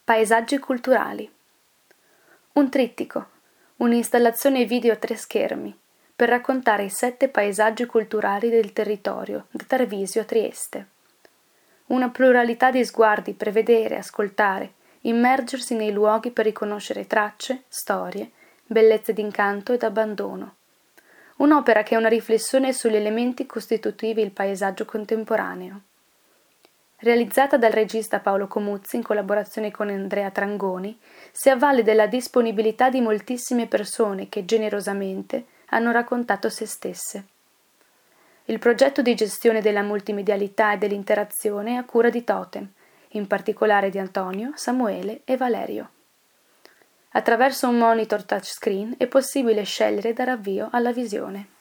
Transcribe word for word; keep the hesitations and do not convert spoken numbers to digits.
Paesaggi culturali. Un trittico, un'installazione video a tre schermi, per raccontare i sette paesaggi culturali del territorio, da Tarvisio a Trieste. Una pluralità di sguardi per vedere, ascoltare, immergersi nei luoghi per riconoscere tracce, storie, bellezze d'incanto ed abbandono. Un'opera che è una riflessione sugli elementi costitutivi del paesaggio contemporaneo. Realizzata dal regista Paolo Comuzzi in collaborazione con Andrea Trangoni, si avvale della disponibilità di moltissime persone che generosamente hanno raccontato se stesse. Il progetto di gestione della multimedialità e dell'interazione è a cura di Totem, in particolare di Antonio, Samuele e Valerio. Attraverso un monitor touchscreen è possibile scegliere e dare avvio alla visione.